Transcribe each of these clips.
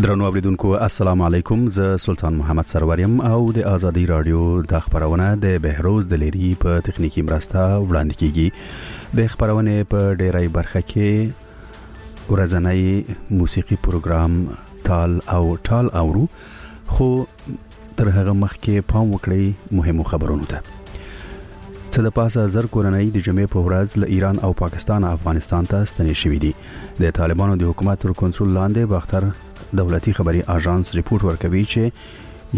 درنو اوریدونکو السلام علیکم. زه سلطان محمد سروریم او د آزادی رادیو د خبرونه د بهروز د لری په تخنیکی مرسته وړاندې کیږي. د خبرونه په ډیرای برخه کې ورځنی موسیقي پروګرام ټال اورو، خو تر هغه مخکې پام وکړئ مهمو خبرونو ته. څه د پاسه زر کورنۍ د جمعې په ورځ له ایران او پاکستان افغانستان ته ستنې شوې دي. د طالبانو د حکومت تر کنټرول لاندې باختر دولتي خبري اژانس ریپورت ورکوي چې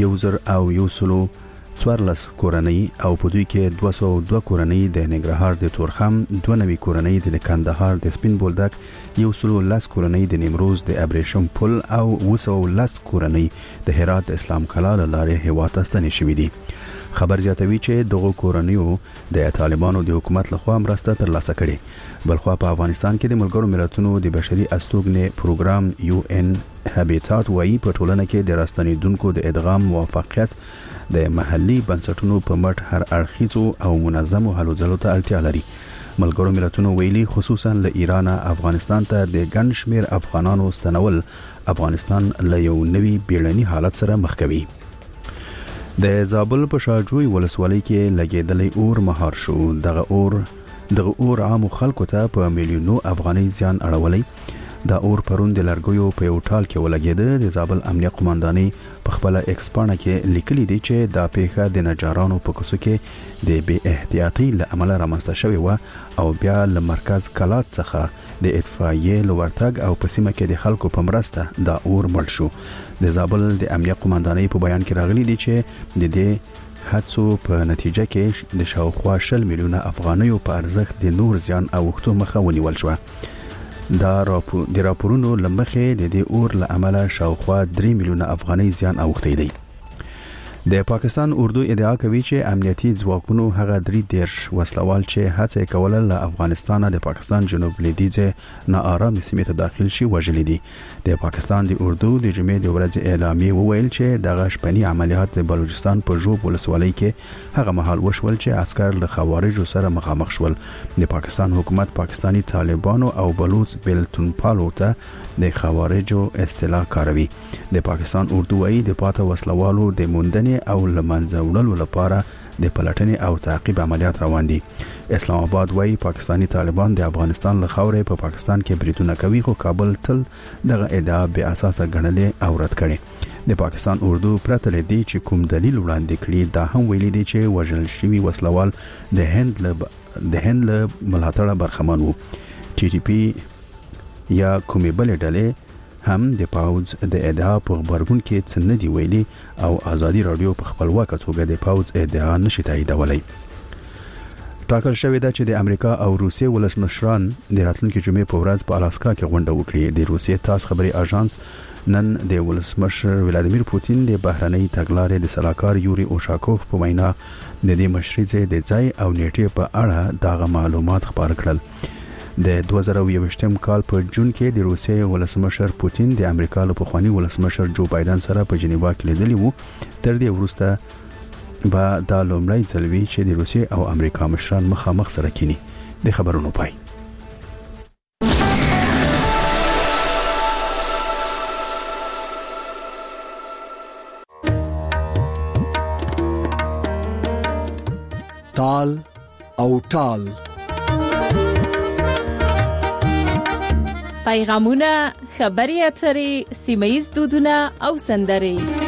1,114 کورنۍ او په دوی کې 202 کورنۍ د ننګرهار د تورخم، 92 کورنۍ د کندهار د سپین بولدک، 110 کورنۍ د نیمروز د ابریشم پل او 210 کورنۍ د هرات د اسلام کلا لارې هوا ته ستنې شوې دي. خبر زیاتوي چې دغه کورنیو د طالبانو د حکومت لخوا مرسته ترلاسه کړي. بلخوا په افغانستان کې د ملګرو ملتونو د بشري استوګنې پروګرام UN هابیټات وايي په ټولنه کې د راستنیدونکو د ادغام موافقت د محلي بنسټونو په مټ هر اړخیزو او منظمو هلو ځلو ته اړتیا لري. ملګرو ملتونو ویلي خصوصا له ایران افغانستان ته د ګڼ شمیر افغانانو ستنول افغانستان له یو نوي بیړني حالت سره مخ کوي. د زابل په شاجوی ولسوالۍ کې لګیدلې اور مهار شو. دغه اور عام خلکو ته په میلیونو افغاني زیان اړولې. دا اور پرون د لرګیو په یو ټال کې ولګیده. د زابل امنیه قومانداني په خپل ایکسپانه کې لیکلي دي چې دا پیښه د نجارانو په کوڅه کې د بے احتیاطۍ له امله رامنځته شوې و او بیا له مرکز کلات څخه د اطفائیې لورتګ او په سیمه کې د خلکو په مرسته دا اور مړ شو. د زابل د امنیه قومانداني په بیان کې راغلي دي چې د دې حادثو په نتیجه کې د شاوخوا 10 میلیونه افغانیو په ارزښت د نور زیان او وختو مخه ونیول شو. د راپورونو لمخې د دې اور له امله شاوخوا 3 میلیونه افغاني زیان اوښتی دی. د پاکستان اردو ادعا کوي چې امنیتي ځواکونو هغه 3 وسلوال چې هڅه کوله له افغانستان د پاکستان جنوب لویدیځ ناآرام سیمې ته داخل شي وژلي دي. د پاکستان د اردو د جمعې د ورځې اعلامیه وویل چې دغه شپنی عملیات د بلوچستان په جوب ولسوالۍ کې هغه مهال وشول چې عسكر له خوارجو سره مخامخ شول. د پاکستان حکومت پاکستانی طالبانو او بلوچ بلتونپالو ته د خوارجو اصطلاح کاروي. د پاکستان اردو وايي د پاته وسلوالو د موندنې او لمنځه وړلو لپاره د پلټنې او تعقیب عملیات روان دي. اسلام آباد وايي پاکستانی طالبان د افغانستان له خاورې په پاکستان کې بریدونه کوي، خو کابل تل دغه ادعا بې اساسه ګڼلې او رد کړي. د پاکستان اردو پرته لدی چې کوم دلیل وړاندې کړي، دا هم ویلي دي چې وژل شوی وسلوال د هند له ملاتړه برخمن وو. TTP یا کومې بلې ډلې هم د پاوز د ادعا په خبرګون کې څه نه دی ویلي او آزادی رادیو په خپلواکه توګه د پاوز ادعا نشي تاییدولای. ټاکل شوې ده چې د امریکا او روسیې ولسمشران د راتلونکي جمعې په ورځ په الاسکا کې غونډه وکړي. د روسیې تاس خبري اژانس نن د ولسمشر ولادیمیر پوتین د بهرنۍ تګلارې د سلاکار یوري اوشاکوف په وینا د دې مشرۍ د ځای او نیټې په اړه دغه معلومات خبر کړل. د 2021 کال په جون کې د روسیې ولسمشر پوتین د امریکا له پخوانی ولسمشر جو بایدن سره په جنیوا کې لیدلی وو. تر دې وروسته به دا لومړی ځل وي چې د روسیې او امریکا مشران مخامخ سره کینی. د خبرونو پای. تال او ټال پیغامونه، خبري اترې، سیمه‌ییز دودونه او سندرې.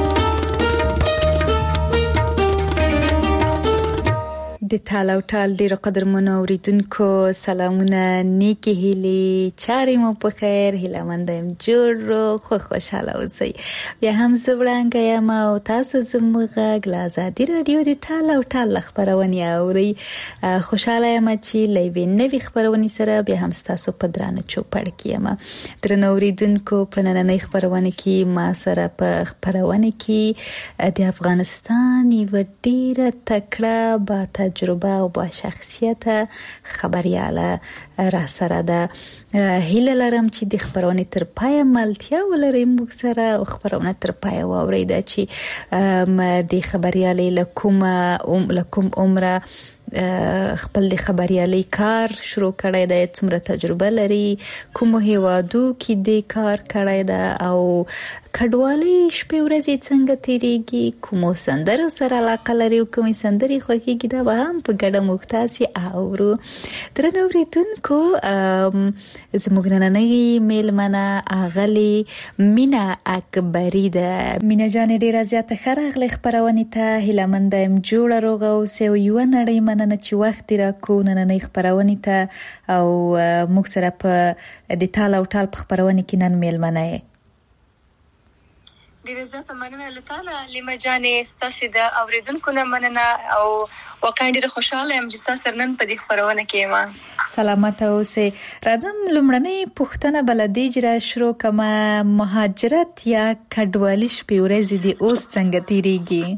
د تال او ټال ډیرو قدرمنو اوریدونکو سلامونه، نیکی هیلې، چارې مو په خیر، هیله مند یم جوړ خوشاله اوسئ. بیا هم زبرانګه یم او تاسو زموږ غږ له آزادي رادیو د تال او ټال خبرونه اورئ. خوشاله یم چې لوي نوي خبرونه سره بیا هم تاسو په درانه چوپړ کې یم. درنو اوریدونکو په نننۍ خبرونه کې ما سره په خبرونه کې د افغانستان یو ډیره تکړه با تجربه او با شخصیت خبرياله را سره ده. هیله لرم چې د خبرونه تر پای ملتیا ولري موږ سره خبرونه تر پای واورئ چې د خبرياله لکوم عمره خپل د خبريالي کار شروع کړی دی، څومره تجربه لري، کوم هیوادو کې د کار کړی دی او کډوالي شپې ورځې څنګه تیریږي، کوم سندرو سره علاقه لري او کوم سندري خوښیږي، دا به هم په ګډه موږ تاسې اورو. درنو اوریدونکو، زموږ نننۍ میلمنه اغلې مینا اکبری ده. مینا جانې ډیره زیاته ښه راغلې خپرونې ته. هیله منده یم جوړه روغه اوسې او یوه نړۍ مننه چې وخت دې راکړو نننۍ خپرونې ته او موږ سره په د تال او ټال په خپرونې کې نن میلمنه یې. ډیره زیاته مننه لتاله لیما جانې، ستاسو د اوریدونکو نه مننه او واقعا ډیره خوشاله یم چې تاسو نن په دې خبرونه کې ما سلامت اوسې. راځم لومړنۍ پوښتنه بلدي جره شروع کما، مهاجرت یا کډوالي شپې ورځې دې اوس څنګه تیریږي؟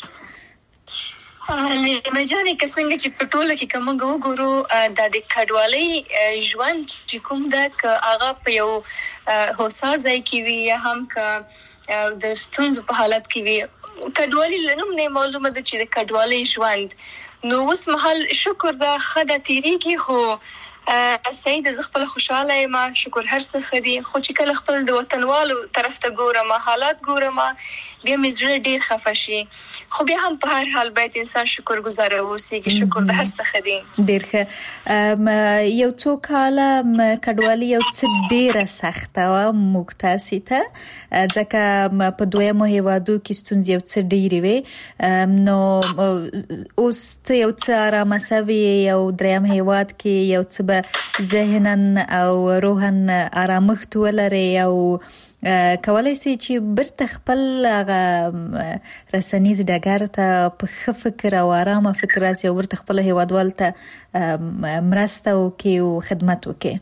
لیما جانې که څنګه چې په ټوله کې کوم وګورو د کډوالۍ ژوند چې کوم ده، که هغه په یو هوسا ځای کې وي یا هم که د ستونزو په حالت کې وي، کډوالي لنوم نه معلومه ده چې د کډوالي ژوند نو اوس مهال شکر ده خده تیریږي، خو سید ز خپل خوشاله یم، شکر هر څه خدي، خو چې کله خپل د وطنوالو طرف ته ګورم، حالات ګورم، بیا مې زړه ډیر خفه شي، خو بیا هم په هر حال باید انسان شکر گزار اوسي، شکر د هر څه خدي. ډیر ښه. یو څو کاله کډوالي یو څه ډیره سخته و موږ تاسو ته، ځکه په دویمو هیوادو کې ستونزې یو څه ډیرې وي، نو اوس ته یو څه آرامه سوي یو دریم هیواد کې یو څه ذهنن او روحن آرامښت ولري او کولای شي چې برته خپل رسنیز ډګر ته په ښه فکر او آرامه فکر راسي او برته خپل هیوادوال ته مرسته وکړي او خدمت وکړي.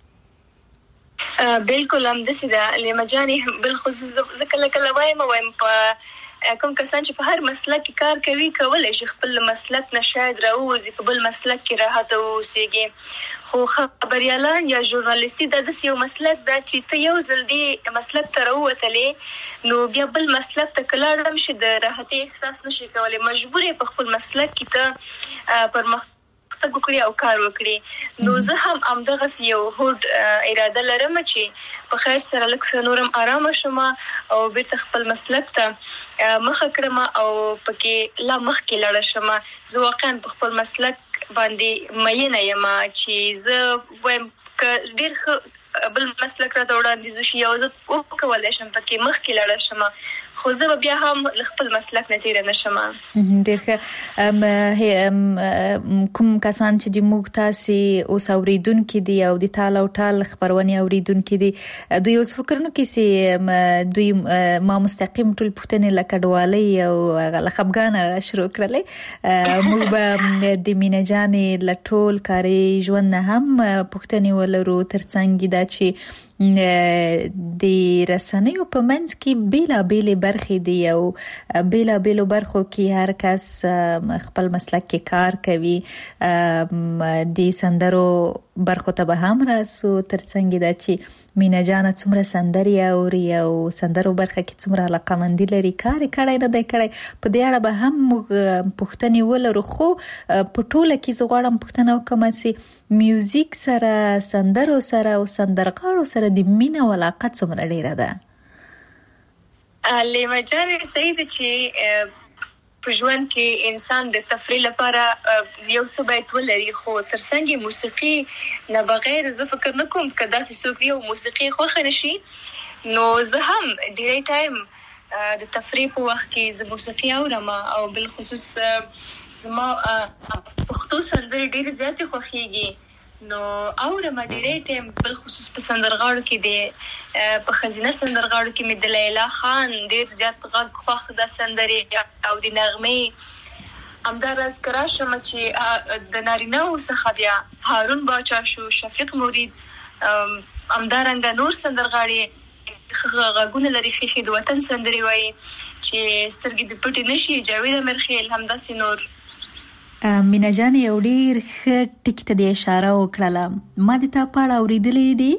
بالکل هم داسې ده لیما جانې، بالخصوص ځکه لکه وایم په کوم کسان چې په هر مسلک کې کار کوي کولای شي خپل مسلک نه شاید راوځي په بل مسلک کې راحت اوسېږي، خو خبريالان یا ژورنالیستي د داسې یو مسلک ده چې ته یو ځل دی مسلک ته راووتلې نو بیا بل مسلک ته کلاړم شي د راحتي احساس نشي کولای، مجبور یې په خپل مسلک کې ته پرمختګ وکړي او کار وکړي. نو زه هم همدغه یو هوډ اراده لرم چې په خیر سره لکه نورم آرام شم او بیرته خپل مسلک ته مخه کړم او پکې لا مخکې لاړ شم. زه واقعا په خپل مسلک باندې مینه یم چې زه وایم ک ډیر بل مسلک را وړاندې شي او زه وکولای شم پکې مخکې لاړ شم، خو زه بیا هم خپل مسلک نه تیر نشم. ډیر کوم کسان چې د موږ تاسو اوس اوریدونکو دي او د تال او ټال خبرونه اوریدونکو دي، دوی اوس فکر نو کې سي دوی ما مستقیم ټول پښتنې لکډوالي او لخبګان را شروع کړلې، موږ به د مینا جانې لټول کاری ژوند نه هم پښتنې ولرو، ترڅنګ دا چې د رسنیو په منځ کې بیلابېلې برخې دي او بیلابېلو برخو کې هر کس خپل مسلک کې کار کوي. د سندرو برخو ته به هم راسو، ترڅنګ دا چې مینا جان څومره سندري اوري او سندرو برخه کې څومره علاقمندي لري، کار کړی نه دی کړی، په دې اړه به هم پوښتنې ولرو. خو په ټوله کې زه غواړم پوښتنه وکړم چې میوزیک سره، سندرو سره او سندرغاړو سره د مینا علاقه څومره ډیره ده؟ لیما جانې صحیح ده چې په ژوند کې انسان د تفریح لپاره یو څه باید ولري، خو ترڅنګ موسیقي نه بغیر زه فکر نه کوم که داسې څوک یو موسیقي خوښه نشي. نو زه هم ډیری ټایم د تفریح په وخت کې زه موسیقي اورم او بالخصوص زما پښتو سندرې ډیر زیاتې خوښیږي، نو اورم ډیری ټایم بالخصوص په سندرغاړو کې دی په خزینه سندرغاړو کې مې د لیلا خان ډیر زیات غږ خوښ ده سندرې او د نغمې همداراز کرا شم چې د نارینه‌و څخه بیا هارون باچا شو، شفیق مرید، همدارنګه نور سندرغاړي غږونه لري خېخي د وطن سندري وایي چې سترګې د پټې نشي، جاوید امرخیل همداسې نور. مینا جان یو ډیر ښه ټکی ته د اشاره وکړه، ما د تا په اړه اوریدلې دي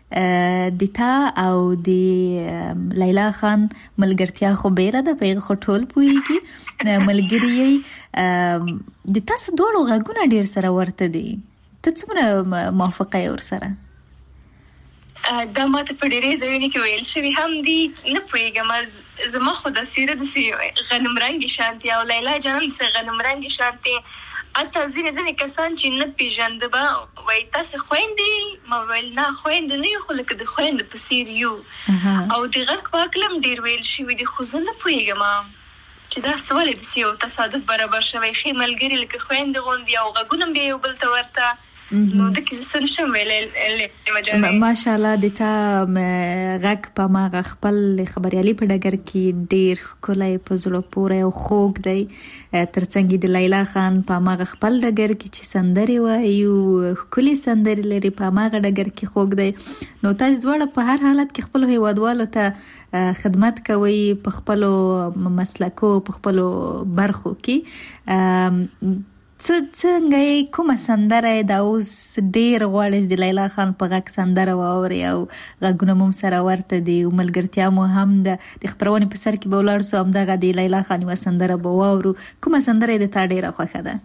د تا او د لیلا خان ملګرتیا خو بیره ده په خو ټول پوهیږي ملګری د تاسو دوړو غږونه ډیر سره ورته دي ته څومره موافقه ور سره دا ماته په ډیرې ځایونو کې ویل شوی هم دي نه پوهیږم زما خو د سیره د غنم رنګ شانتي او لیلا جانم د غنم رنګ شانتي اته ځینې کسان چې نه پیژند به وای تاسو خويندې ما ویل نه خويند نه یو خو لکه د خويند په سیر یو او دغه کواکلم ډیر ویل شوی دي خو زه نه پوهیږم چې دا سوال دي یو تصادف برابر شوی خې ملګری لکه خويند غوندي او غږونم به یو بل ته ورته نو د کیسه نشم ویلې ماشاءالله د تا غږ په ما خپل خبريالي په ډګر کې ډیر کولای په زړه پورې او خوږ دی ترڅنګ د لیلا خان په ما خپل ډګر کې چې سندري وایو کلی سندري لري په ما ډګر کې خوږ دی نو تاسو دواړه په هر حالت کې خپل هیوادوالو ته خدمت کوي په خپل مسلکو په خپل برخو کې څنګه کومه سندره دا اوس ډیر غواړي د لیلا خان په غږ سندره واوري او غږونه مم سره ورته دي او ملګرتیا مو هم د خبرونه په سر کې به ولر سو هم دغه د لیلا خان و سندره به واورو کومه سندره د تا ډیره خوښه ده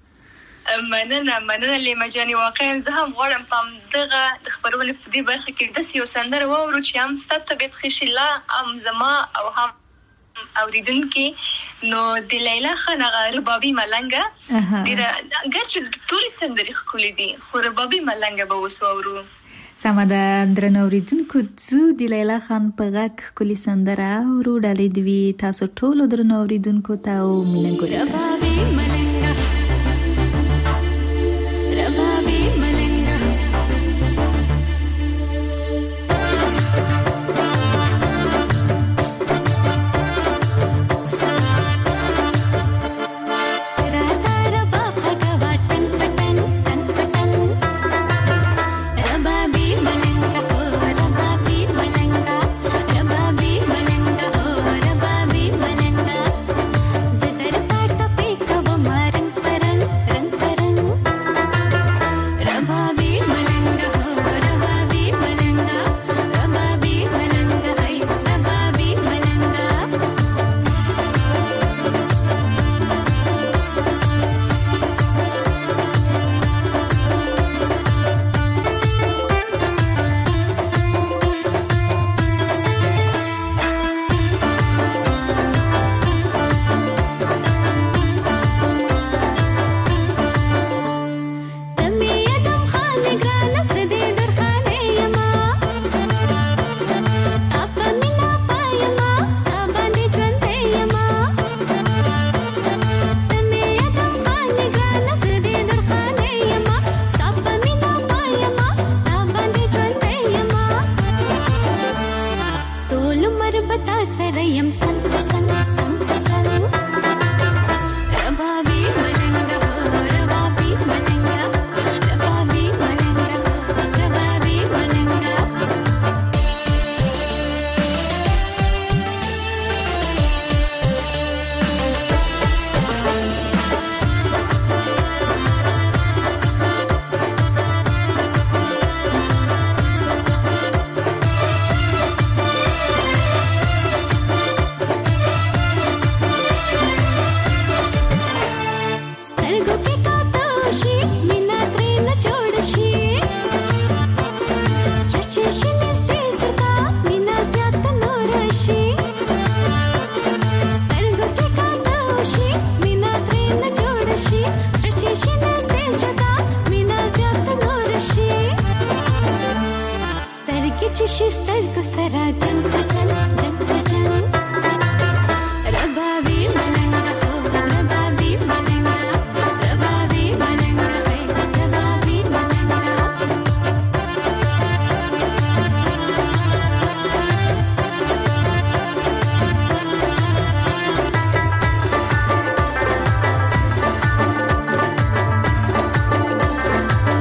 مننه لیما جاني واقعا زه هم غواړم په دغه د خبرونه په دې برخه کې د یو سندره واورو چې هم ستاسو طبيعت خشي لا ام زما او هم اوریدونکو نو د لیلا خان ربابي ملنګه ډیره ګرځي ټول سندري خولې دي خو ربابي ملنګه به وسورو سماده درنو اوریدونکو څو د لیلا خان په غږ کلی سندره ورو ډالې دی تاسو ټول درنو اوریدونکو ته او مینه ګورئ ربابي ملنګه ربابي ملنګه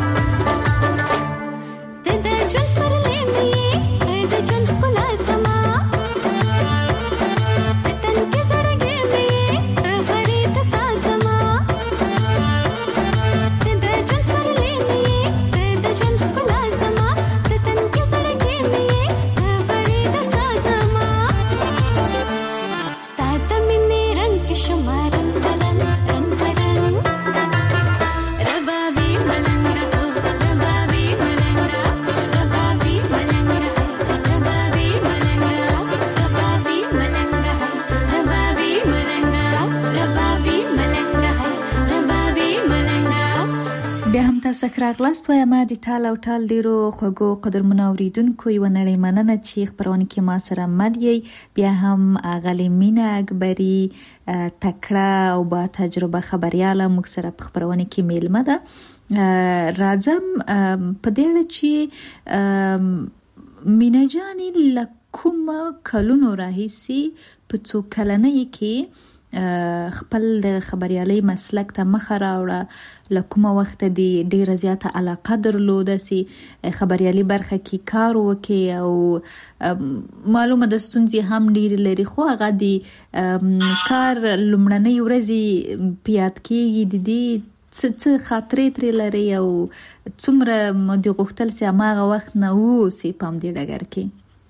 Sama بیا هم تاسو راغلاست وایم د ټال او ټال ډیرو خوږو قدرمنو اوریدونکو یو نړۍ مننه چې خبرونه کې ما سره مدي بیا هم غلي مینا اکبری تکړه او با تجربه خبرياله موږ سره په خبرونه کې میلمه ده راځم په دې اړه چې مینا جانې لکوم کلونو راهیسي په څو کلنۍ کې خپل د خبريالي مسلک ته مخه راوړه لکومه وخت د ډیره زیاته علاقه درلوده سي خبريالي برخه کې کار وکي او معلومه د ستونزې هم ډیر لري خو هغه د کار لمړنۍ ورځي پیات کېږي د دې څه خاطرې ترې لري او څومره د غوښتل سي هغه وخت نه ووسي په دې ډګر کې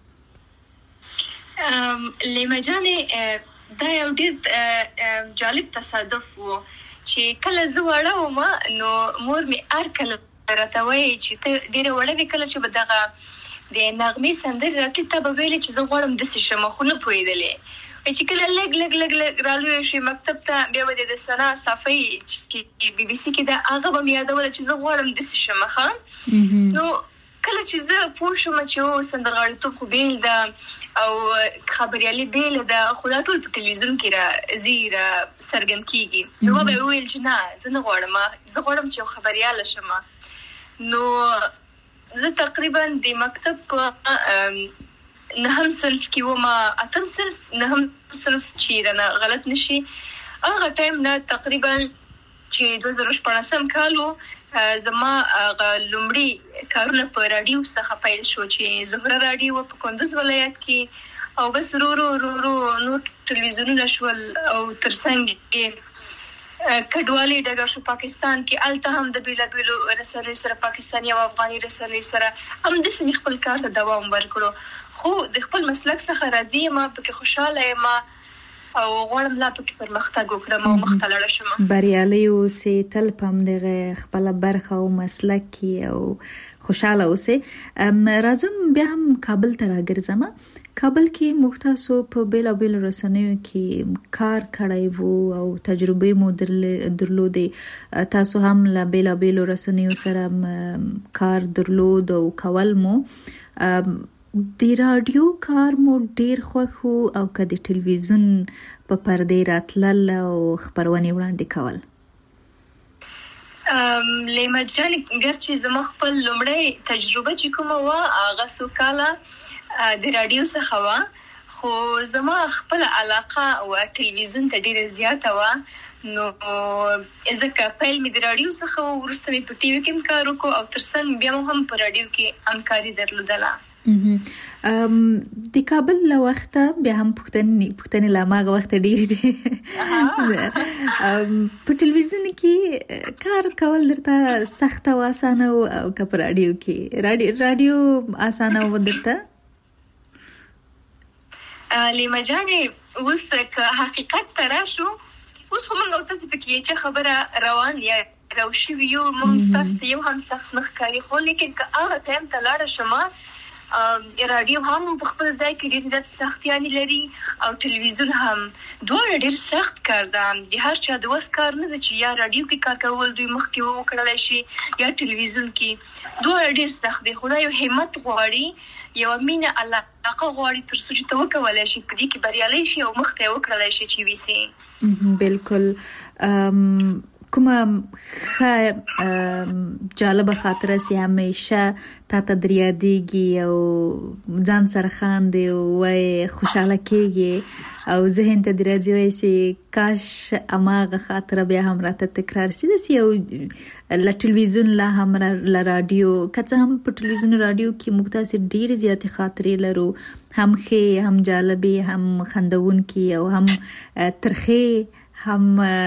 لیما جانې دا یو ډیر جالب تصادف وو چې کله زه وړه وم نو مور می کله راته وایي چې ته ډیره وړه وې کله چې به دغه د نغمې سندرې راتلې ته به ویلې چې زه غواړم داسې شم خو نه پوهېدلې چې کله لږ رالوی شي مکتب ته بیا به د سنا صافي چې بي بي سي کې دا هغه به مې یادوله چې زه غواړم داسې شم نو کله چې زه پوه شوم چې سندرغاړیتوب خو بیل ده او خبريالي بیل ده خو دا ټول په ټلویزیون کې را سرګن کیږي نو به ویل چې نه زه نه غواړم چې خبرياله شم نو زه تقریبا د مکتب نهم صنف کې ومه اتم صنف نهم صنف چې رانه غلط نشي هغه ټایم نه تقریبا چې 2014 کالو زما لومړی کارونه په رادیو څخه پیل شو چې زهره رادیو په کندوز ولایت کې او بس رو ټلویزیونونه شول او ترڅنګ کې کډوالي ډګر شو پاکستان کې الته هم د بیلابیلو رسنیو سره پاکستاني او افغاني رسنیو سره هم د سیمې خپل کار ته دوام ورکړو خو د خپل مسلک څخه راضي یم پکې خوشاله یم او غواړم لا پکې پرمختګ وکړم او مختلړه شم بریالي اوسې تل پم دغه خپل برخه او مسلک کې او خوشاله اوسې راځم بیا هم کابل ته راګرځم کابل کې مختاسو په بیلابیل رسنیو کې کار کړی وو او تجربه مو درلودې تاسو هم له بیلابیل رسنیو سره کار درلود او کول مو د رادیو کار مو ډیر خوښ او که د ټلویزیون په پردې راتلل او خبرونه وړاندې کول لیما جان ګرچې زما خپل لومړی تجربه چې کومه وا هغه سوکاله د رادیو څخه وا خو زما خپل علاقه او ټلویزیون ته ډیره زیاته وا نو ځکه پیل می د رادیو څخه ورسته می په ټي وي کې کار وکړ او ترڅنګ بیا هم په رادیو کې همکاري درلودله د کابل له وخته بیا هم پښتنې لا ماغه وخت ډیر دي په ټلویزیون کې کار کول درته سخت او اسانه او که په رادیو کې رادیو اسانه و درته لیما جانې اوس حقیقت تراشو اوس موږ تاسو پکې چې خبره روان یا روشي ویو موږ تاسو یو هم سخت نخکاری خو لیکن که هغه ټایم ته لاړ شمه رادیو هم په خپل ځای کې ډېر زیات سختیانی لري او ټلویزیون هم دوه ډېر سخت کار ده د هر چا د وس کار نه چې یا رادیو کې کار کول دوی مخکې وکړل شي یا ټلویزیون کې دوه ډېر سخت دي خدای یو همت غواړي یو مینه علاقه غواړي تر څو چې تو کولای شي په دې کې بریالي شي او مخته وکړل شي چې وسی بالکل کومه جالبه خاطره سي همیشه تا تدریاديږي او ځان سره خاندي او خوشاله کېږي او ذهن ته درځي وای سي کاش اماغه خاطره بیا هم راته تکرار سي د یو ل ټلویزیون لا هم ل رادیو کته هم په ټلویزیون رادیو کې مختصر ډیر زیات خاطرې لرو هم خې هم جالبي هم خندون کی او هم ترخه هم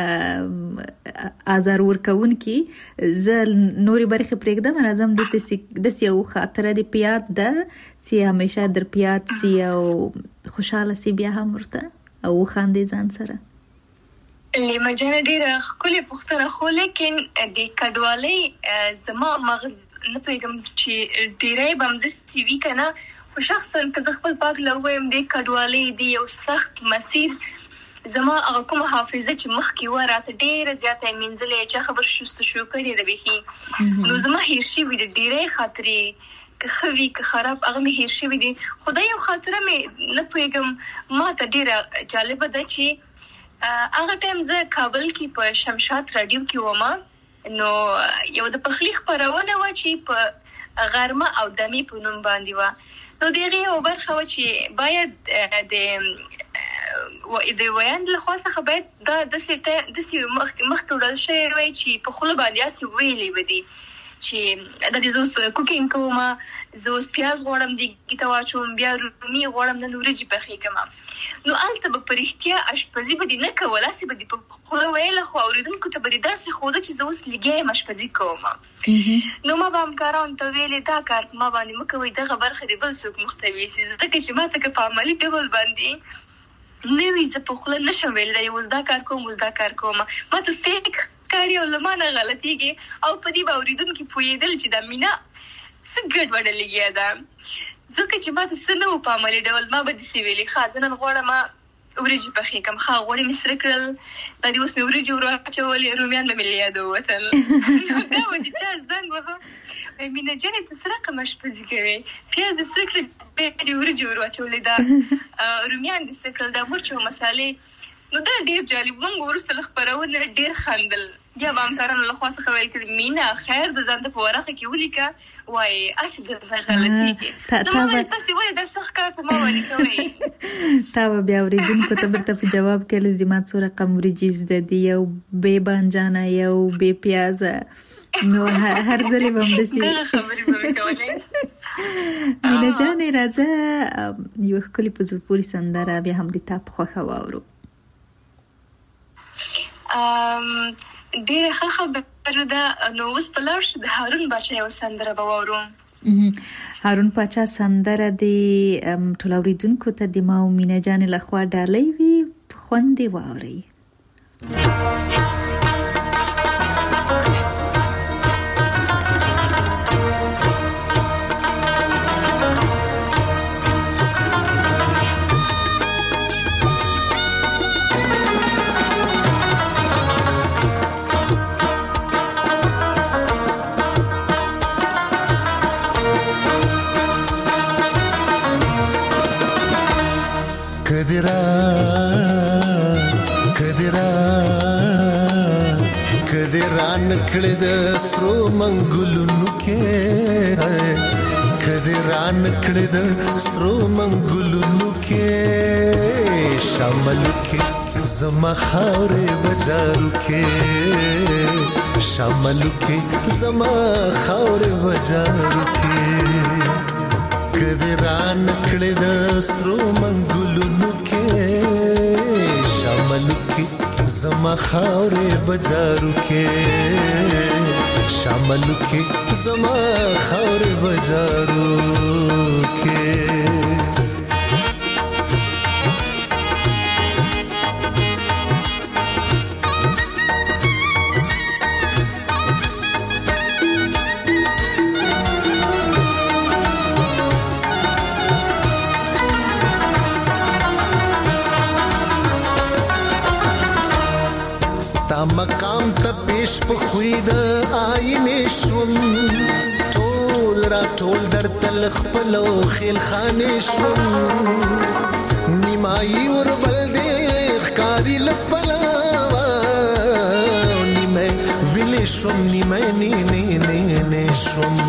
آزار ورکون کی ز نوري برخه پرېږدم راځم د یو خاطره د پیات ده چې همیشه در پیات سی او خوشاله سی بیا هم ورته او خاندې ځان سره لیما جان ډیره خپل پختره خو لیکن د کډوالۍ زما مغز نه پیغام چې ډیره بم د سی وی کنه خو شخصا که خپل پاک لویم د کډوالۍ دی یو سخت مسیر زما هغه کوم حافظه چې مخکې و راته ډېره زیاته یې مینځلې چې خبر شوست شو کړې ده بيخي نو زما هیر شي وي د ډېرې خاطرې که خوي که خراب هغه مې هیر شي دي خدای یو خاطره مې نه پوهېږم ما ته ډېره جالبه ده چې هغه ټایم زه کابل کې په شمشاد رادیو کې وم نو یو د پخلی خپرونه و چې په غرمه او دمي په نوم باندې و نو دغه یو برخه و چې باید د ویاند له خاصه باید د سي مخ ټول شي وای چې په خله باندې اسی ویلې ودی چې د دې زوس کوکینګ کومه زوس پیاز غوړم دي کیته واچوم بیا رومي غوړم د نورجی په خې کما نو الته په پرختیا اشپزی به دي نه کوله سی به دي په خله ویله خو اوریدونکو ته به دي داسې خوده چې زوس لګي مشپزی کوم نو ما به کارون ته ویلې دا کار ما باندې مکوې دغه برخه دی بل څوک مختوي سي ځکه چې ما ته په عملی ډول باندې نوې زه په خله نشم ویل دا یو زدا کار کوم ما ته فیک کاری او لمانه غلطيږي او په دې باوریدونکو پویدل چې د مینا څنګه وړل لګیا ده ځکه چې ما ته سنو په عملی ډول ما به دې سی ویلې خازنه غوړه ما ورجی په خې کوم غوړې مصر کړل د دې اوس مې ورجی ورچولې رومیان مې لیدو وتل دا و چې زنګ وه مینا جنې ته سره کومش پزې کوي پیاز سره کړې به ورجی ورچولې دا رومیان دې سره کړل دا مرچ او مصالې نو دا ډیر جالب مونږ ورسره خبرونه ډیر خندل بیا به کارونه له خاصه خویل کړي مینا خیر د ځان په ورقه کې ولیکه وای اسی د غلطي نو ما تاسو وای د سخت کار په ما ونی کوي تا بیا ورېدونکو ته برته په جواب کې لز د مات سره قمرجیز د دی یو به بانجانا یو به پیاز نو هر ځلې هم دسی خبرې به کولای مینا جان راځه یو خپل په زړه پوری سندره بیا هم د تاپ خوخه واورو ډیره ښه خبره ده نو اوس په لار شو د هارون باچا یو سندره به واورو هارون باچا سندره د ټول اوریدونکو ته د ما او مینا جان له خوا ډالۍ وي خوندې واوري کدران کړه د سرو منګلونو کې کدران کړه د سرو منګلونو کې شامل کې زما خاورې بازارو کې شامل کې زما خاورې بازارو کې کدران کړه د سرو منګلونو کې شامل کې زما خاورې بازارو کې شامل کې زما خاورې بازارو کې مقام ته پیش په خوید آینه شوم ټول را ټول در تل خپل او خیل خانه شوم نیمای ور بل دې ښکاری لپلا نیمه ویل شوم نیمه نه شوم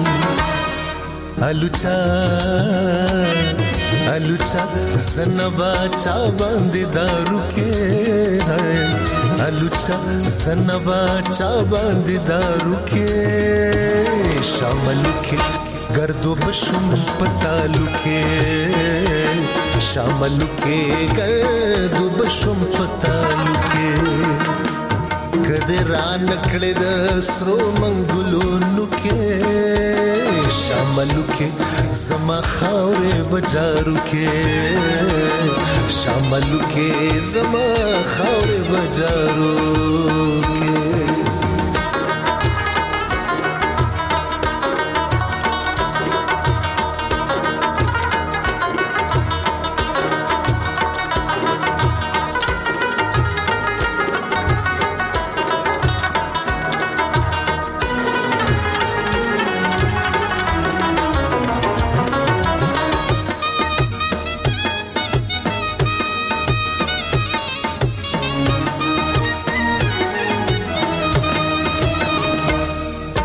الوچا زنبا چا باندې دارو کې الوچا زنبا چا باندې دارو کې شامل کې گردو بشم پتالو کې شامل کې گردو بشم پتالو کې کدران کړه د سرو منګلونو کې شامل کې زما خاورې بازارو کې شامل کې زما خاورې بازارو کې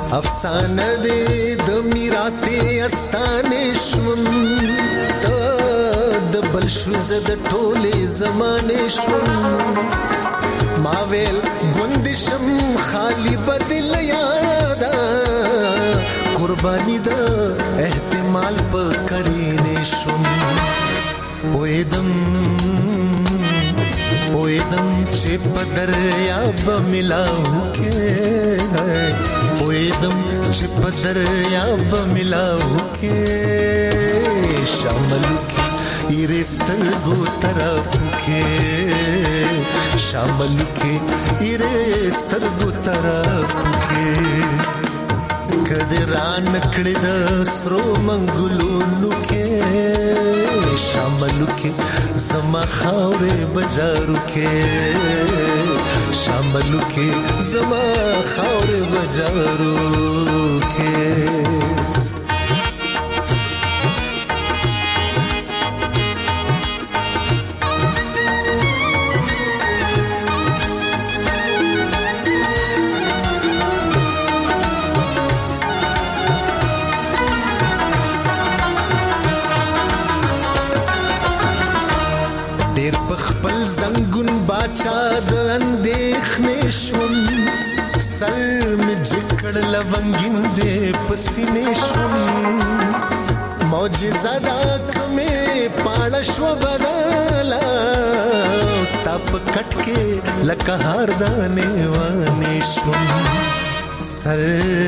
افسانه دې د میراته استانه شوم ته د بل شو زه د ټوله زمانه شوم ما ویل ګوندشم خالی بدل یادا قربانی دا احتمال په کرینه شوم پویدم چې په دریاب ملاو کې پویدم چې په دریاب ملاو کې شامل کې ایرستل گو طرف کې شامل کې ایرستل گو طرف کې کدران کړه د سرو منګلونو کې شامل کې زما خاورې بجارو کې شامل کې زما خاورې بجارو کې خپل زنګون باچا د اندېښنې شوم سر مې جکړ لونګین دې پسینې شوم معجزه دا کمې پاړه شو بدلا ستا په کټ کې لکه هار دانې وانې شوم سر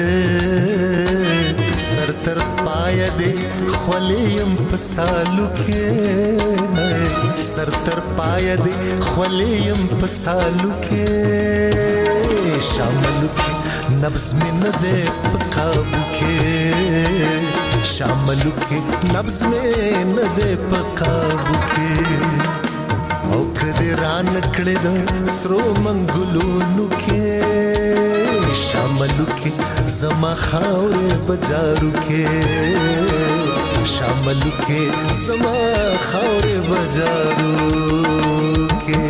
تر پای دې خولیم په سالو کې سر تر پای دې خولیم په سالو کې شامل کې نبض مې نه دې په قابو کې شامل کې نبض مې نه دې په قابو کې او کدی ران کړه د سرو منګلونو کې شامل کې زما خاورې بجارو کې شامل کې زما خاورې بجارو کې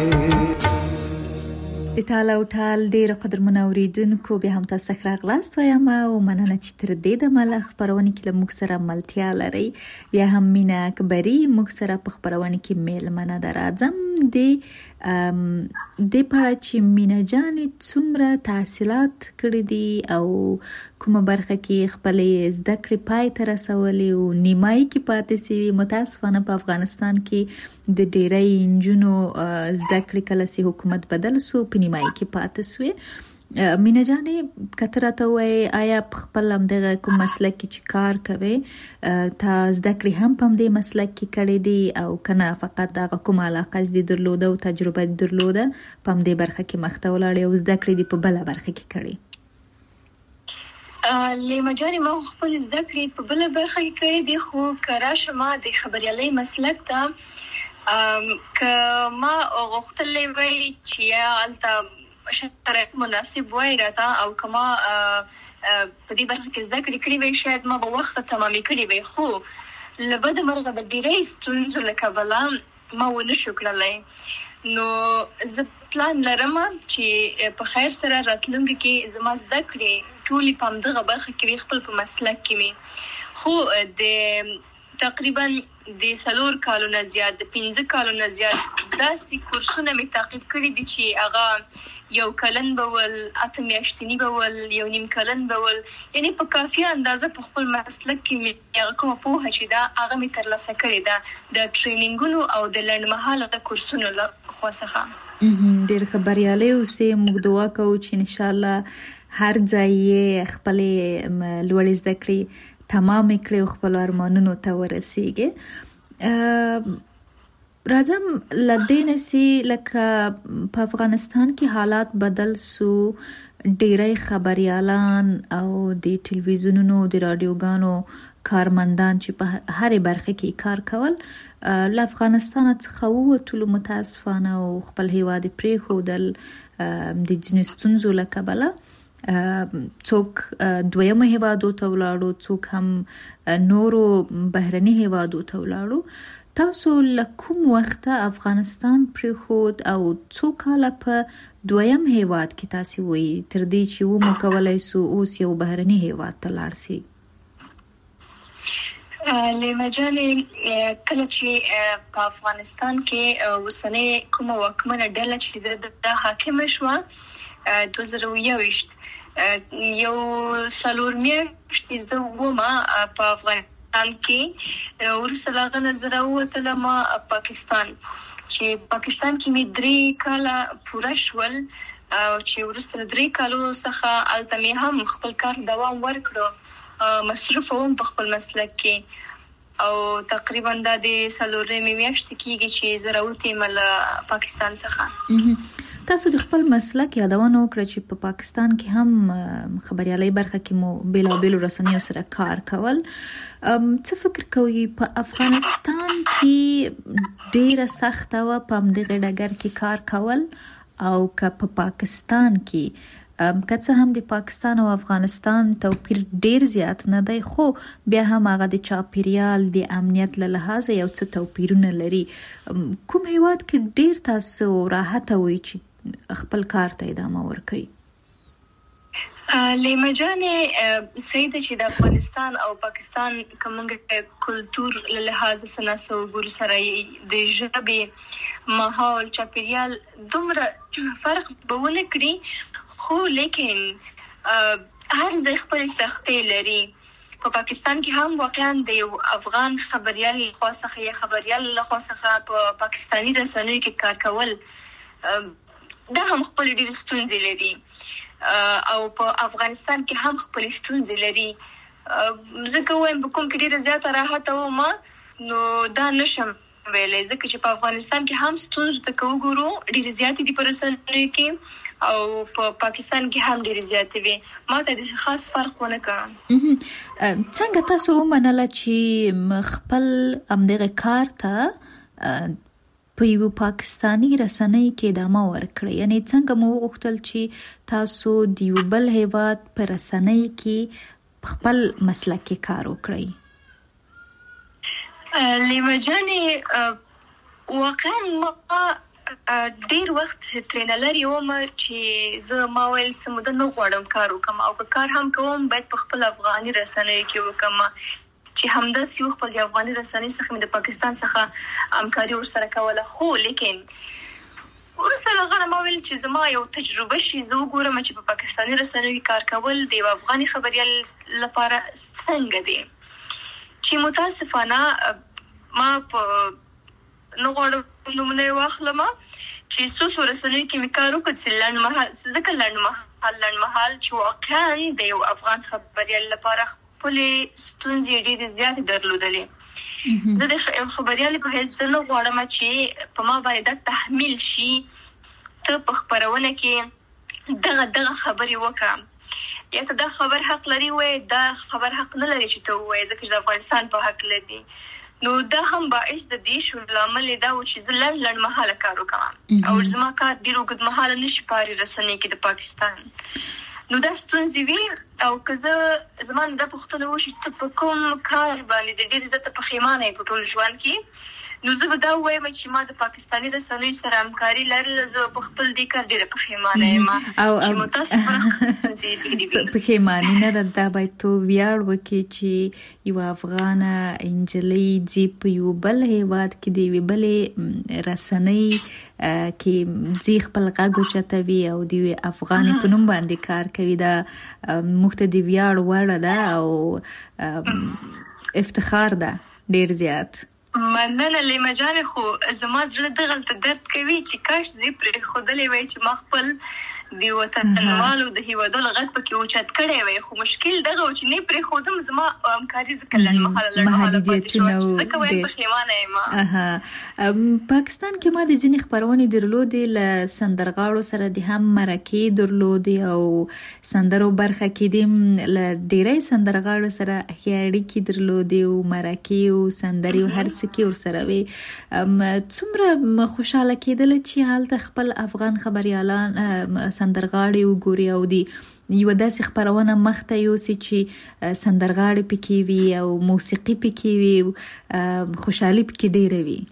ایتاله او ټال ډیر قدر منوریدونکو به هم تاسو ښه راغلاست وایم او مننه چې تر دې د مل خبرونه کې موږ سره ملتیا لري بیا هم مینا اکبری موږ سره په خبرونه کې میل منه درازم د پاره چې مینا جانې څومره تحصیلات کړې دي او کومه برخه کې خپل زده کړې پای ته رسولې او نیمای کې پاتې سي متاسفانه په افغانستان کې د ډېرې انجونو زده کړې کله چې حکومت بدل سو په نیمای کې پاتې سوې مینا جانې کتره ته وای آیا خپل هم دغه کوم مسلک کې چې کار کوي تا زده کړې هم په دې مسلک کې کړې دي او کنه فقط دغه کوم علاقه دې درلوده او تجربه درلوده په دې برخه کې مخته ولاړې او زده کړې دي په بل برخه کې کړې لیما جانې ما خپل زده کړې په بل برخه کې کړې دي خو کراشه ما د خبريالۍ مسلک ته که ما غوښتلې وای چې الته شرایط مناسب وای راته او کما په دې برخه کې زده کړې وای شاید ما په وخت تمامې کړې وای خو لبد مرغه د ډیرې ستونزو له کبله ما ونه شو کړلای نو زه پلان لرم چې په خیر سره راتلونکي کې زما زده کړې ټولې په همدغه برخه کې خپل په مسلک کې مې خو د تقریبا د 4 کالو نه زیات د 15 کالو نه زیات داسې کورسونه مې تعقیب کړي دي چې هغه یو کلن بول اته میاشتنی بول یو نیم کلن بول یعنی په کافي اندازه په خپل مسلک کې مې هغه کومه پوهه چې دا هغه مې ترلاسه کړې ده د ټریننګونو او د لنډمهاله کورسونو له خوا څخه ډېر خبريالي اوسې موږ دعا کوو چې ان شاء الله هر ځای خپل لوړ زده کړې تمام کړي خپل ارمانونو ته ورسیږي راځم لدین سي لکه په افغانستان کې حالات بدل سو ډېرای خبريالان او د ټلویزیونونو د رادیوګانو کارمندان چې په هرې برخه کې کار کول له افغانستان څخه ووتلو متاسفانه او خپل هیواد پرې خودل د جنستونزو له کبله څوک دویمه هیوادو ته ولاړو څوک هم نورو بهرني هیوادو ته ولاړو تاسو لکوم وخت افغانستان پریخود او څو کاله په دویم هیواد کې تاسو وي تر دې چې و مو کولای سو اوس یو بهرني هیواد ته لاړ سي؟ لیما جانې کله چې په افغانستان کې اوسنۍ کومه واکمنه ډله چې د حاکم شوه 2021 یو څلور میاشتې زه ومه په افغانستان کې وروسته له هغه نه زه راووتلم پاکستان چې پاکستان کې مې 3 کاله پوره شول او چې وروسته له 3 کالو څخه هلته مې هم خپل کار دوام ورکړو مصروف وم په خپل مسلک کې او تقریبا د 4 میاشتې کېږي چې زه راوتم له پاکستان څخه. تاسو د خپل مسلک یادونه وکړه چې په پاکستان کې هم خبريالۍ برخه کې مو بیلابیل رسنیو سره کار کول. څه فکر کوئ په افغانستان کې ډیره سخته و په همدغه ډګر کې کار کول او که په پاکستان کې که څه هم د پاکستان او افغانستان توپیر ډیر زیات نه دی خو بیا هم هغه د چاپیریال د امنیت له لحاظه یو څه توپیرونه لري. کوم هیواد کې ډیر تاسو راحت وي چې خپل کار ته ادامه ورکړئ؟ لیما جانې سید چې د افغانستان او پاکستان کومه کلچر له لحاظه سناسو ګور سره د ژبې ماحول چاپیریال دومره فرق بونه کړی خو لیکن هر ځای خپل سختۍ لري. په پاکستان کې هم واقعا د افغان خبريال خاصه یا خبريال خاصه په پاکستانی رسنیو کې کار کول دا هم خپل ډېر ستونزې لري او په افغانستان کې هم خپل ستونزې لري. ځکه وایم په کوم کې ډېر زیات راحت او ما نو دا نشم ویلې ځکه چې په افغانستان کې هم ستونزې ته وګورو ډېر زیات دي په رسنیو کې او په پاکستان کې هم ډېر زیات وي. ما ته د خاص فرق ونه کړم. څنګه تاسو ومنله چې خپل همدغه کار ته په یو پاکستانی رسنۍ کې ادامه ورکړئ؟ یعنی څنګه مو وغوښتل چې تاسو د یو بل هیواد په رسنۍ کې خپل مسلک کې کار وکړئ؟ لیما جانې واقعا ما ډیر وخت ترېنه لري وم چې زه ما ویل سموده نه غواړم کار وکم او که کار هم کوم باید په خپل افغاني رسنیو کې وکم چې همداسې یو خپل افغاني رسنیو څخه مې د پاکستان څخه همکاري ورسره کوله. خو لیکن وروسته له هغه ما ویل چې زما یو تجربه شي زه وګورم چې په پاکستاني رسنیو کې کار کول د یو افغاني خبريال لپاره څنګه دی چې متاسفانه ما په نو غواړم نمونه واخلم چې څو رسنیو کې مې کار وکړ چې لنډ مهال چې واقعا د یو افغان خبريال لپاره خپلې ستونزې ډېرې زیاتې درلودلې. زه د خبريال په حیث نه غواړم چې په ما باندې دا تحمیل شي ته په خبرونه کې دغه خبرې وکړه یا ته دا خبر حق لري وای دا خبر حق نه لري چې ته وای ځکه چې د افغانستان په حق لري. نو دا هم باعث د دې شو لامل دا و چې زه لنډ مهاله کار وکړم او زما کار ډېر اوږد مهاله نشي پاري رسنۍ کې د پاکستان. نو دا ستونزې وي او که زه زما دا پوښتنه وشي ته په کوم کار باندې د ډېر زیاته پښیمانه یې په ټول ژوند کې نو زه به دا وایم چې ما د پاکستاني رسنیو سره همکاري لرله زه په خپل دې کار ډېره پښیمانه یم چې متاسفانه پښیماني نه ده دا باید تو ویاړ وکړي چې یو افغانه نجلۍ ځي په یو بل هیواد کې د یوې بلې رسنۍ کې ځي خپل غږ اوچتوي او د یوې افغانې په نوم باندې کار کوي. دا موږ ته د ویاړ وړ ده او افتخار ده ډېر زیات. مننه لیما جانې خو زما زړه دغلته درد کوي چې کاش زه پرې ښودلی وای چې ما خپل د وطنوالو د هیوادونو غږ پکې اوچت کړی وای خو مشکل دغه و چې نه پرې ښودم زما همکاري ځکه لنډمهاله پاتې شوه ځکه وایم پښیمانه یم. پاکستان کې ما د ځینې خپرونې درلودې له سندرغاړو سره د هم مرکې درلودې او سندرو برخه کې د له ډېری سندرغاړو سره ښې اړیکې درلودې او مرکې او سندرې او هر څه کې ورسره وي. څومره خوشحاله کېدله چې هلته خپل افغان خبریالان سندرغاړي وګوري او دی یو داسې خبرونه مخته یوسي چې سندرغاړي پکې وي او موسیقي پکې وي، خوشحالي پکې ډېره وي.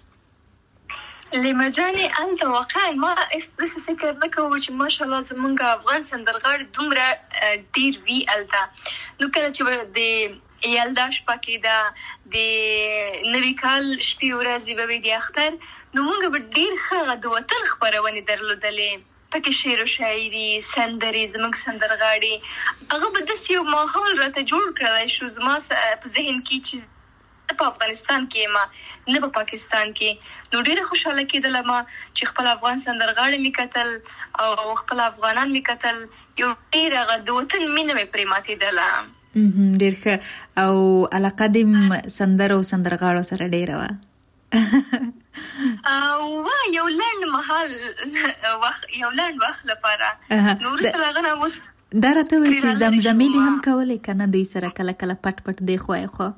لیما جانې هلته واقعا ما داسې فکر نه کوم چې ماشاءالله زمونږ افغان سندرغاړي دومره ډېر وي هلته. نو کله چې د یلدا شپه کېده، د نوي کال شپې ورځې به وي د اختر، نو موږ به ډېر ښه د وطن خپرونې درلودلې، پکې شعر و شاعري، سندرې، زموږ سندرغاړي. هغه به داسې یو ماحول راته جوړ کړلی شو زما په ذهن کې چې په افغانستان کې یم نه په پاکستان کې. نو ډېره خوشحاله کېدله ما چې خپل افغان سندرغاړي مې کتل او خپل افغانان مې کتل. یو ډېر هغه د وطن مینه مې پرې ماتېدله. ډېر ښه. او علاقه دې سندرو او سندرغاړو سره ډېره وه؟ یو لنډ مهال یو لنډ وخت لپاره. نو وروسته له هغه نه اوس دا راته وایي چې زمزمې دې هم کولې که نه دوی سره کله کله پټ پټ دی خوا یې خوا؟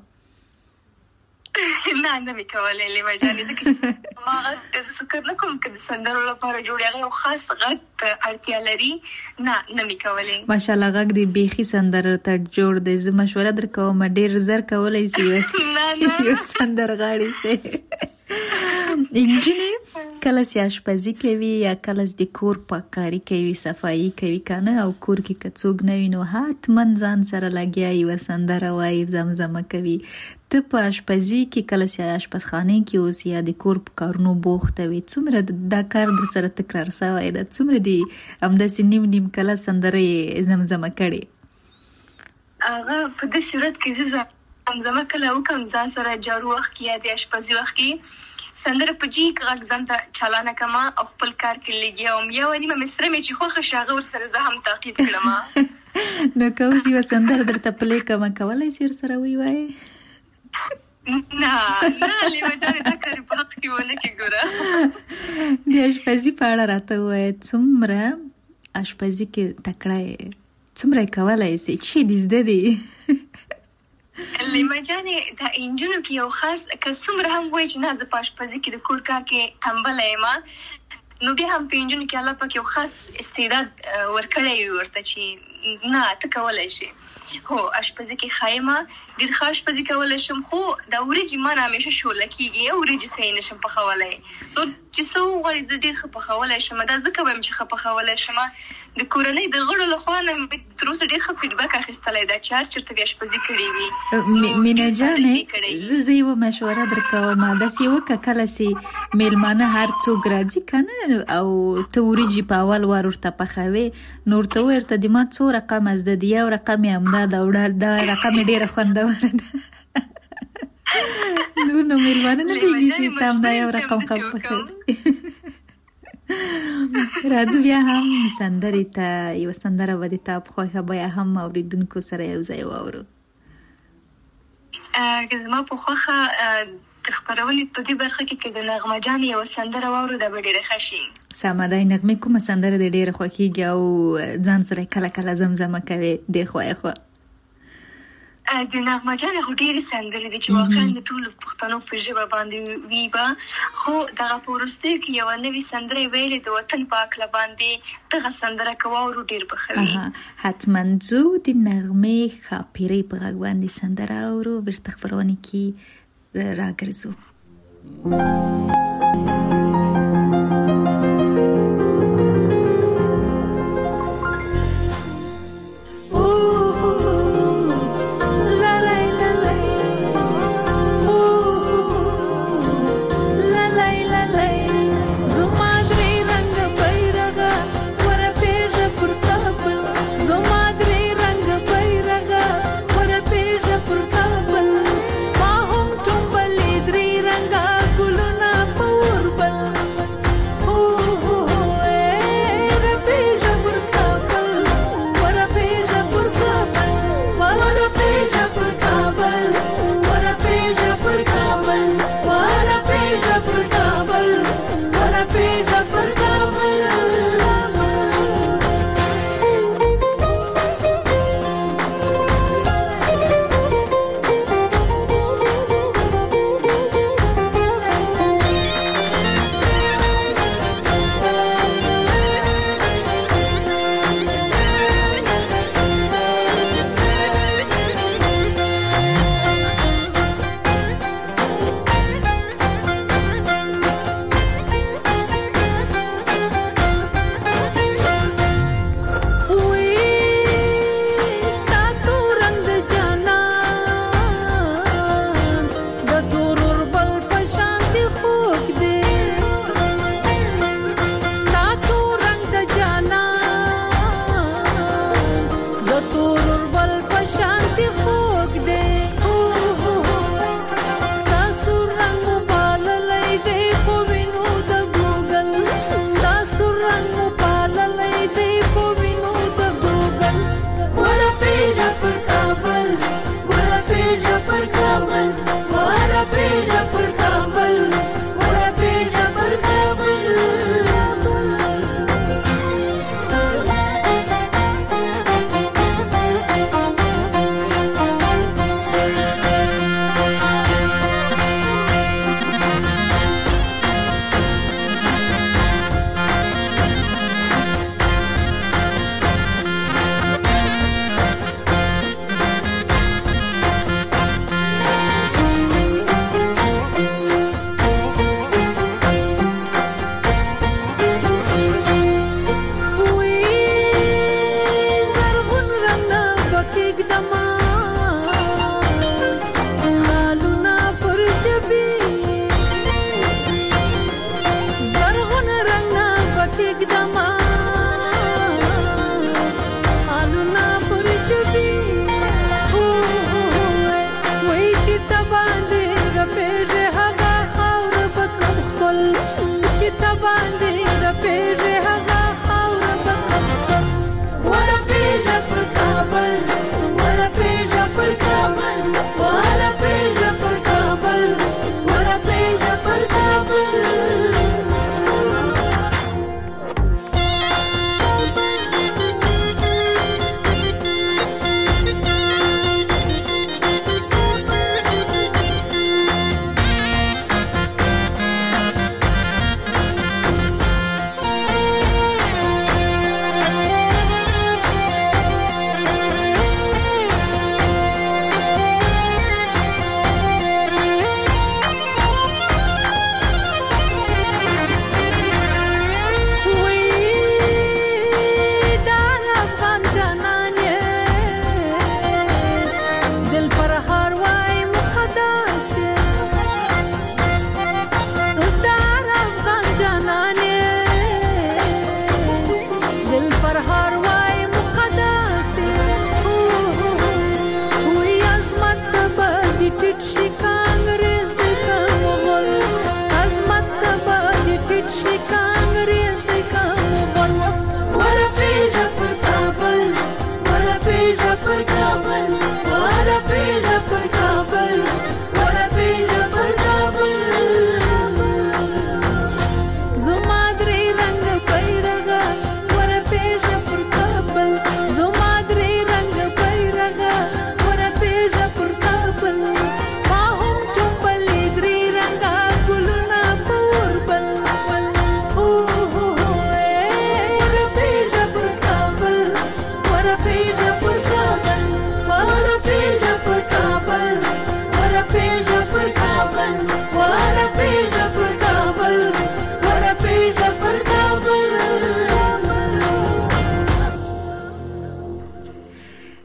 نه مې کولای لیما جانې، ځکه چې ما زه فکر نه کوم که د سندرو لپاره جوړ هغه یو خاص غږ اړتیا لري. نه مې کولای. ماشاءالله غږ دې بیخي سندرو ته جوړ دی. زه مشوره در کوم ډېر زر کولی سي یو سندرغاړي سي. انجینې کله چې آشپزي کوي یا کله د کور پاککاري کوي، صفایي کوي کنه، او کور کې که څوک نه وي نو حتما ځان سره لګیا یوه سندره وایي، زمزمه کوي. ته په آشپزي کې کله چې آشپزخانې کې اوسې یا د کور په کارونو بوخته وي، څومره دا کار در سره تکرار سوی ده؟ څومره دې همداسې نیم کله سندره زمزمه کړې؟ هغه په دې صورت کې زه زمزمه کله وکړم ځان سره جارو وخت کې یا د آشپزي وخت کې سندره په جیک غږ ځان ته چالانه کړم او خپل کار کې لګیا وم. یوه نیمه مصره مې چې خوښه شي هغه ورسره زه هم تعقیب کړم. نو که اوس یوه سندره درته پلی کړمه کولی سي ورسره ووایې؟ نه لیما جانې دا کار په حق کې ونه کې ګوره. د آشپزي په اړه راته ووایه، څومره آشپزي کې تکړه یې، څومره یې کولی سي، څه دې زده دي؟ لیما جانې دا انجونو کې یو خاص که څومره هم وایي چې نه زه په آشپزي کې د کور کار کې تنبله یم، نو بیا هم په انجونو کې الله پاک یو خاص استعداد ورکړی وي ورته چې نه ته کولی شي. هو آشپزي کې ښه یم، ډېر ښه آشپزي کولی شم، خو دا وریجې ما نه همیشه شوله کېږي او وریجې صحیح نه شم پخولی. نو چې څه وغواړي زه ډېر ښه پخولی شم، دا ځکه وایم چې ښه پخولی شم. د کورنۍ د غړو لخوا نه مې تر اوسه ډېر ښه فیډبک اخیستلی ده چې هر چېرته بیا آشپزي کړې وي. مینه جانې زه یوه مشوره در کوم، داسې وکړه کله چې میلمانه هر څوک راځي که نه او ته وریجې په اول وار ورته پخوې، نو ورته ووایې ورته د ما څو رقم زده دي، یو رقم یې همدا ده او دا رقم یې ډېره خوندوره ده. نو میلمانه نه پوهېږي چې ته همدا یو رقم پخوې. راځو بیا هم سندرې ته، یوه سندره به د تا په خوښه بیا هم اورېدونکو سره یو ځای واورو. زما په خوښه د خپرونې په دې برخه کې که د نغمه جانې یوه سندره واورو دا به ډېره ښه شي. سمه ده. نغمې کومه سندره دې ډېره خوښېږي او ځان سره کله کله زمزمه کوې دې خوا یې خوا؟ د نغمه جانې خو ډېرې سندرې دي چې واقعا د ټولو پښتنو په ژبه باندې وي به، خو دغه په وروستیو کې یوه نوې سندره یې ویلې د وطن په هکله باندې، دغه سندره که واورو ډېر به ښه وي. حتما ځو د نغمې ښاپیرۍ په غږ باندې سندره اورو، بېرته خپرونې کې راګرځو. Ranga guluna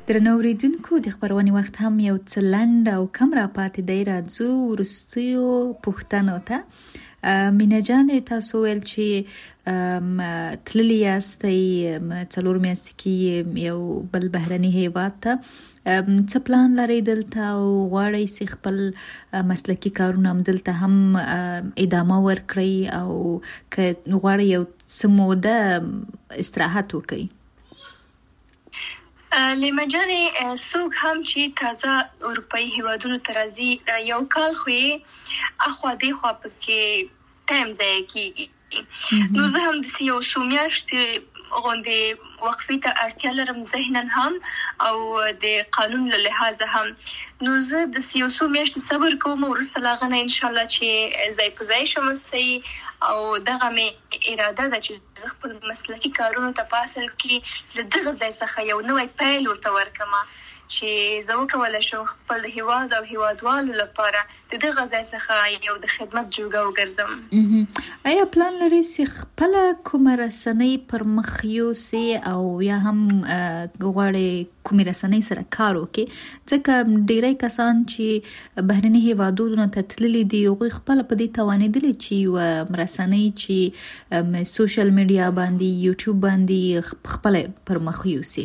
درنو اوریدونکو د خبرونې وخت هم یو څه لنډ او کم را پاتې دی. راځو وروستیو پوښتنو ته. مینا جانې تاسو ویل چې تللی یاستئ 4 میاشتې کې یو بل بهرني هیواد ته. څه پلان لرئ دلته او غواړئ چې خپل مسلکي کارونه هم دلته هم ادامه ورکړئ او که غواړئ یو څه موده استراحت وکړئ؟ لیما جانې څوک هم چې تازه اروپایي هیوادونو ته راځي یو کال خو یې اخوا دیخوا پکې ټایم ضایع کېږي. نو زه هم داسې یو څو میاشتې غوندې وقفې ته اړتیا لرم، ذهنا هم او د قانون له لحاظه هم. نو زه داسې یو څو میاشتې صبر کوم، وروسته له هغه نه انشاءالله چې ځای په ځای شم صحیح. او دغه مې اراده ده چې زه خپل مسلکي کارونو ته په اصل کې له دغه ځای څخه یو نوی پیل ورته ورکړم چې زه وکولی شم خپل د هیواد او هیوادوالو لپاره د دغه ځای څخه یو د خدمت جوګه وګرځم. آیا پلان لرئ چې خپله کومه رسنۍ پر مخ یوسئ او یا هم غواړئ کومې رسنۍ سره کار وکړئ؟ ځکه ډیری کسان چې بهرني هیوادونو ته تللي دي هغوی خپله په دې توانېدلي چې یوه رسنۍ چې سوشل میډیا باندې یوټیوب باندې خپله پر مخ یوسئ.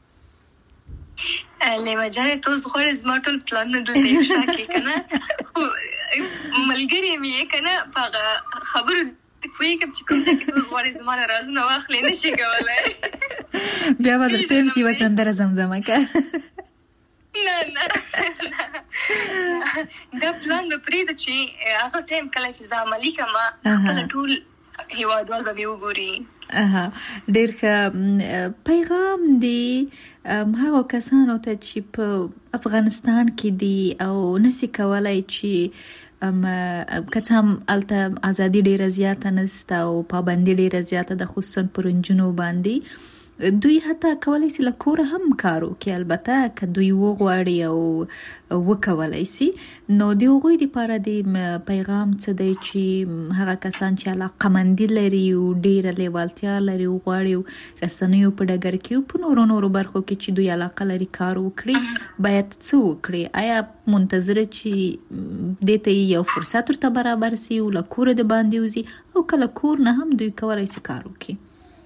لیما جانې ته اوس غواړې زما ټول پلانونه دلته یو شا کړې که نه، خو ملګرې مې یې که نه په هغه خبرو پوهېږم چې کوم ځای کې ته اوس غواړې زما نه رازونه واخلې، نه شي کولی. بیا به درته وایم چې یوه سندره زمزمه کړه. نه دا پلان به پرېږده چې هغه ټایم کله چې زه عملي کړم خپله ټول هیوادوال به مې وګوري. ډېر ښه. پیغام دی هغو کسانو ته چې په افغانستان کې دي او نسي کولای چې که څه هم هلته ازادي ډېره زیاته نشته او پابندي ډېره زیاته ده خصوصا پر نجونو باندې، دوی حتی کولی شي له کوره هم کار وکړي، البته که دوی وغواړي او وکولی شي. نو د هغوی دپاره د پیغام څه دی چې هغه کسان چې علاقه‌مندي لري او ډېره لیوالتیا لري او غواړي رسنیو په ډګر کې او په نورو برخو کې چې دوی علاقه لري کار وکړي، باید څه وکړي؟ آیا منتظره چې دې ته یو فرصت ورته برابر شي او له کوره د باندې وځي او که له کور نه هم دوی کولی شي کار وکړي؟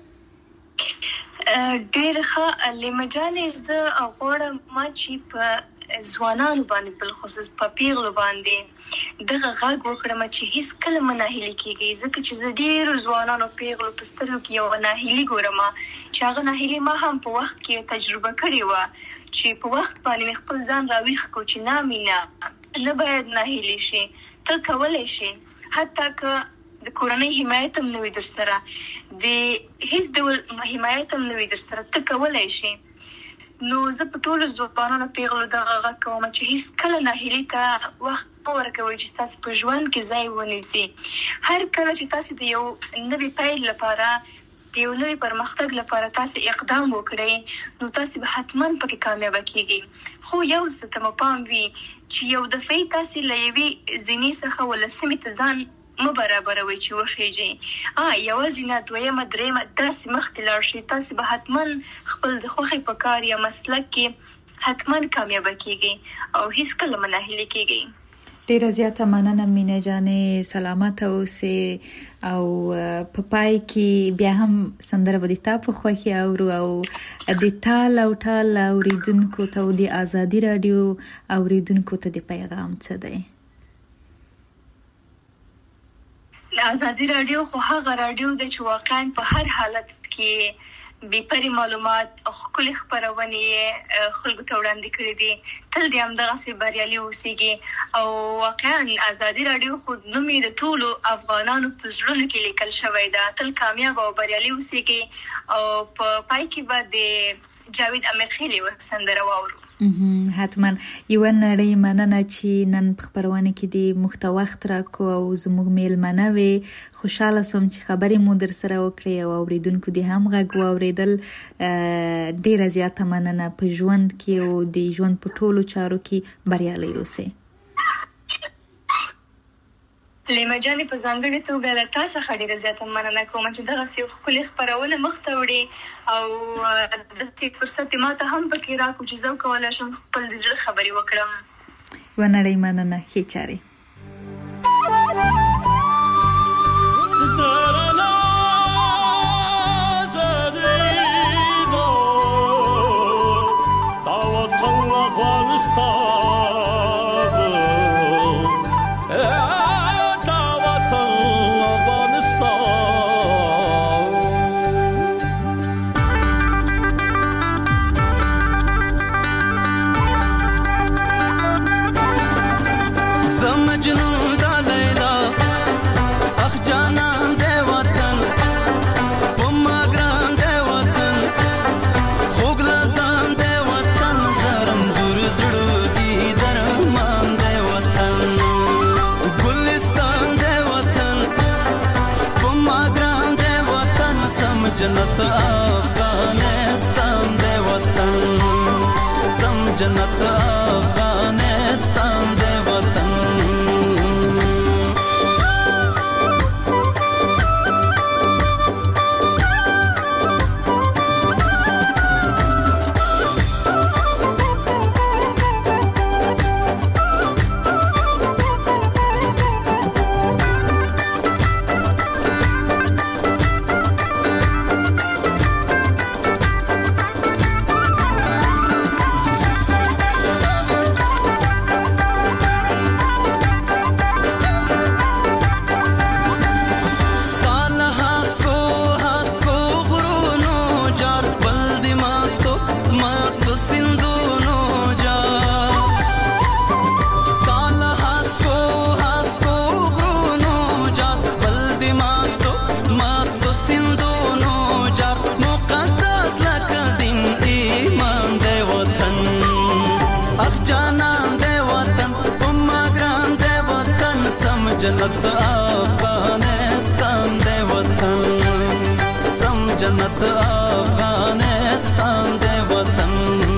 ډېر ښه لیما جانې، زه غواړم ما چې په ځوانانو باندې بالخصوص په پیغلو باندې دغه غږ وکړم چې هیڅ کله مه ناهیلي کېږئ، ځکه چې زه ډېرو ځوانانو پیغلو په سترګو کې یوه ناهیلي ګورم چې هغه ناهیلي ما هم په وخت کې تجربه کړې وه چې په وخت باندې مې خپل ځان راویښ کړو چې نه مینا نه باید ناهیلي شي، ته کولی شي. حتی که د کورنۍ حمایت هم نه وي در سره، د هیڅ ډول حمایت هم نه وي در سره، ته کولی شي. نو زه په ټولو ځوانانو پیغلو دغه غږ کوم چې هیڅ کله ناهیلي ته وخت مه ورکوئ چې ستاسو په ژوند کې ځای ونیسي. هر کله چې تاسې د یو نوي پیل لپاره د یو نوي پرمختګ لپاره تاسې اقدام وکړئ نو تاسې به حتما پکې کامیابه کیږئ. خو یو څه ته مو پام وي چې یو دفعې تاسې له یوې زینې څخه ول سیمې ته ځان مه برابروئ چې وخیږئ. یوازې نه، دویمه درېیمه داسې مخکې لاړ شئ، تاسې به حتما خپل د خوښې په کار یا مسلک کې حتما کامیابه کیږئ او هیڅکله مه ناهیلي کیږئ. ډېره زیاته مننه مینا جانې، سلامته اوسې او په پای کې بیا هم سندره به د تا په خوښې اورو او د تال او ټال اوریدونکو ته او د ازادي راډیو اوریدونکو ته د پیغام څه دی؟ ازادي راډیو خو هغه راډیو ده چې واقعا په هر حالت کې بې پرې معلومات او ښکلې خپرونې خلکو ته وړاندې کړي دي، تل دې همدغسې بریالي اوسېږي. او واقعا ازادي راډیو خو نوم یې د ټولو افغانانو په زړونو کې لیکل شوی ده، تل کامیاب او بریالي اوسېږي. او په پای کې به د جاوید امیرخیل یوه سندره واورو. حتما. یوه نړۍ مننه چې نن په خپرونه کې د موږ ته وخت راکو او زموږ میلمنه وې. خوشحاله سوم چې خبرې مو در سره وکړې او اوریدونکو دې هم غږ واورېدل. ډېره زیاته مننه. په ژوند کې او د ژوند په ټولو چارو کې بریالي اوسئ. لیما جانې په ځانګړې توګه له تا څخه ډېره زیاته مننه کوم چې دغسې یو ښکلې خپرونه مخته وړې او داسې فرصت یې ما ته هم پکې راکړو چې زه وکولی شم خپل د زړه خبرې وکړم. ونړۍ مننه. ښې چارې. जन्नत अफगानिस्तान दे वतन सम जन्नत अफगानिस्तान दे वतन जन्नत अफगानिस्तान दे वतन सम जन्नत अफगानिस्तान दे वतन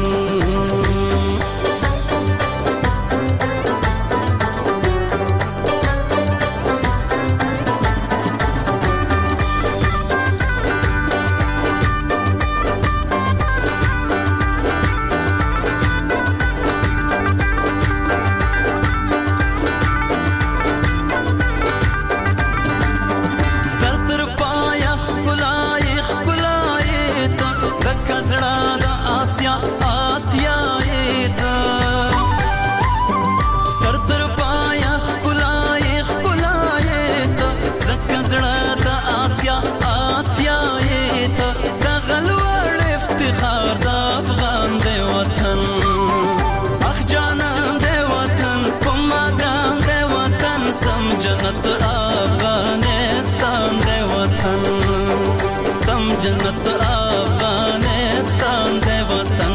जन्नत अफगानिस्तान दे वतन सम जन्नत अफगानिस्तान दे वतन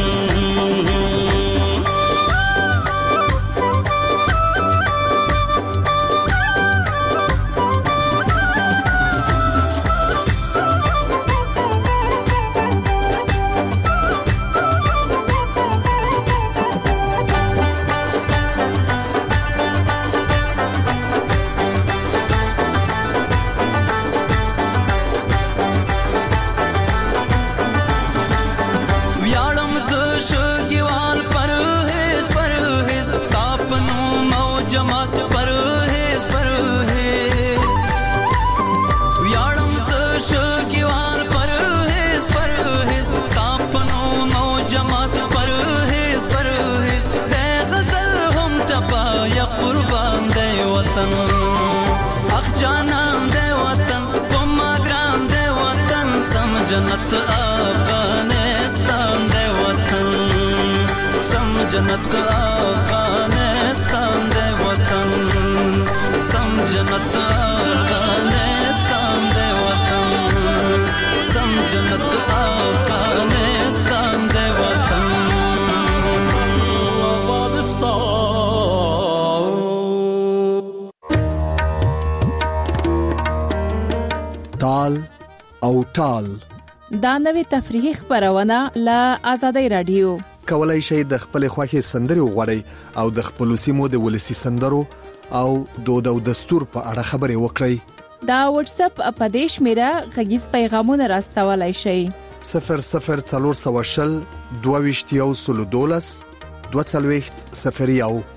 जन्नत अफगानिस्तान दे वतन सम जन्नत अफगानिस्तान दे वतन सम जन्नत अफगानिस्तान दे वतन सम जन्नत अफगानिस्तान दे वतन ताल او ټال دا نوې تفریحي خبرونه له آزادۍ رادیو کولای شئ د خپل خوښي سندري وغوړئ او د خپل سیمو د ولسی سندرو او دود او دستور په اړه خبرې وکړئ. دا واتس اپ اپدیش میرا غږیز پیغامونه راستولای شئ. 0040 22 12 40 01